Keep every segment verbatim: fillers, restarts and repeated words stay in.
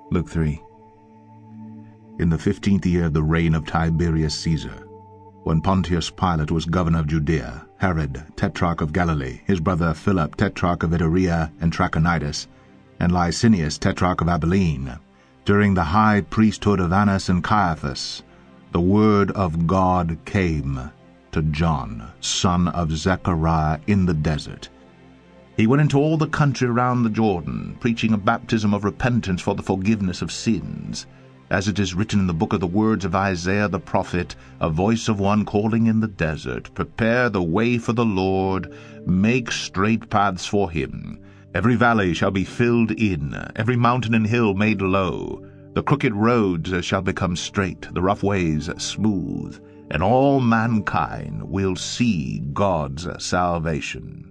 Luke three. In the fifteenth year of the reign of Tiberius Caesar, when Pontius Pilate was governor of Judea, Herod, tetrarch of Galilee, his brother Philip, tetrarch of Iturea and Trachonitis, and Licinius, tetrarch of Abilene, during the high priesthood of Annas and Caiaphas, the word of God came to John, son of Zechariah, in the desert. He went into all the country around the Jordan, preaching a baptism of repentance for the forgiveness of sins, as it is written in the book of the words of Isaiah the prophet, a voice of one calling in the desert, Prepare the way for the Lord, make straight paths for him. Every valley shall be filled in, every mountain and hill made low. The crooked roads shall become straight, the rough ways smooth, and all mankind will see God's salvation.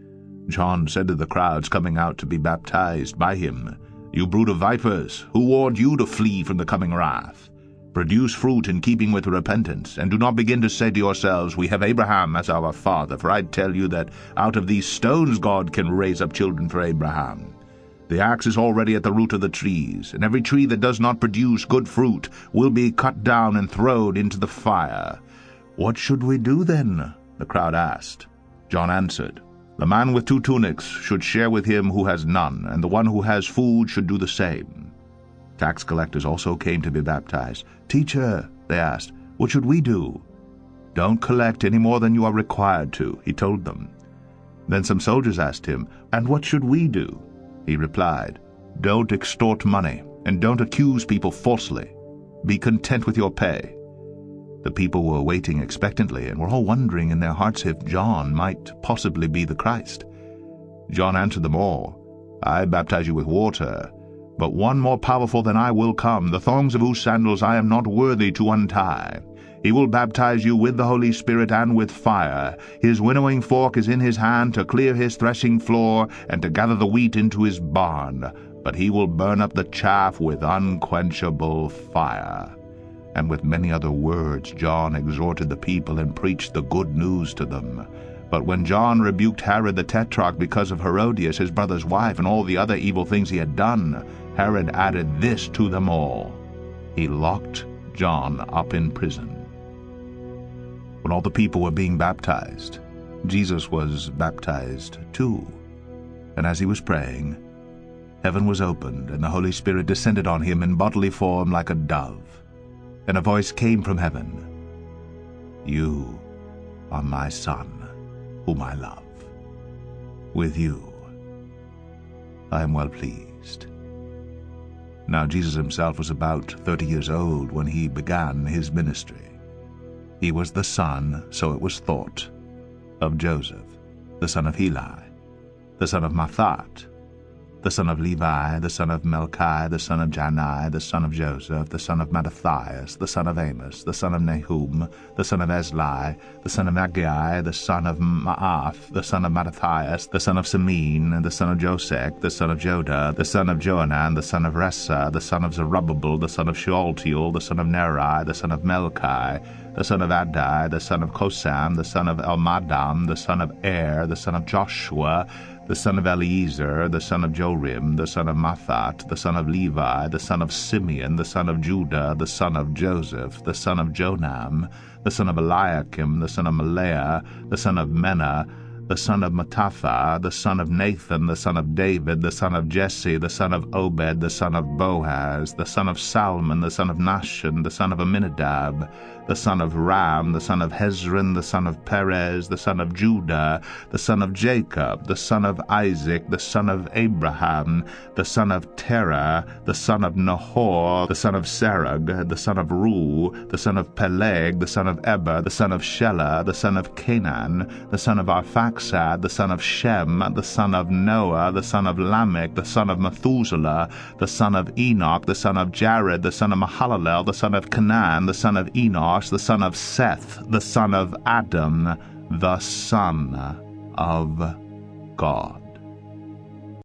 John said to the crowds coming out to be baptized by him, You brood of vipers, who warned you to flee from the coming wrath? Produce fruit in keeping with repentance, and do not begin to say to yourselves, We have Abraham as our father, for I tell you that out of these stones God can raise up children for Abraham. The axe is already at the root of the trees, and every tree that does not produce good fruit will be cut down and thrown into the fire. What should we do then? The crowd asked. John answered, The man with two tunics should share with him who has none, and the one who has food should do the same. Tax collectors also came to be baptized. Teacher, they asked, what should we do? Don't collect any more than you are required to, he told them. Then some soldiers asked him, And what should we do? He replied, Don't extort money, and don't accuse people falsely. Be content with your pay. The people were waiting expectantly, and were all wondering in their hearts if John might possibly be the Christ. John answered them all, I baptize you with water, but one more powerful than I will come, the thongs of whose sandals I am not worthy to untie. He will baptize you with the Holy Spirit and with fire. His winnowing fork is in his hand to clear his threshing floor and to gather the wheat into his barn, but he will burn up the chaff with unquenchable fire. And with many other words John exhorted the people and preached the good news to them. But when John rebuked Herod the tetrarch because of Herodias his brother's wife and all the other evil things he had done, Herod added this to them all. He locked John up in prison. When all the people were being baptized, Jesus was baptized too. And as he was praying, heaven was opened, and the Holy Spirit descended on him in bodily form like a dove. And a voice came from heaven, You are my Son, whom I love. With you I am well pleased. Now Jesus himself was about thirty years old when he began his ministry. He was the son, so it was thought, of Joseph, the son of Heli, the son of Matthat, the son of Levi, the son of Melchi, the son of Janai, the son of Joseph, the son of Mattathias, the son of Amos, the son of Nahum, the son of Esli, the son of Aggai, the son of Maath, the son of Mattathias, the son of Semin, the son of Josech, the son of Joda, the son of Johanan, the son of Ressa, the son of Zerubbabel, the son of Shealtiel, the son of Neri, the son of Melchi, the son of Adai, the son of Kosam, the son of Elmadam, the son of Er, the son of Joshua, the son of Eliezer, the son of Jorim, the son of Matthat, the son of Levi, the son of Simeon, the son of Judah, the son of Joseph, the son of Jonam, the son of Eliakim, the son of Melea, the son of Menna, the son of Mattatha, the son of Nathan, the son of David, the son of Jesse, the son of Obed, the son of Boaz, the son of Salmon, the son of Nahshon, the son of Amminadab, the son of Ram, the son of Hezron, the son of Perez, the son of Judah, the son of Jacob, the son of Isaac, the son of Abraham, the son of Terah, the son of Nahor, the son of Serug, the son of Ru, the son of Peleg, the son of Eber, the son of Shelah, the son of Canaan, the son of Arphaxad, the son of Shem, the son of Noah, the son of Lamech, the son of Methuselah, the son of Enoch, the son of Jared, the son of Mahalalel, the son of Canaan, the son of Enosh, the son of Seth, the son of Adam, the Son of God.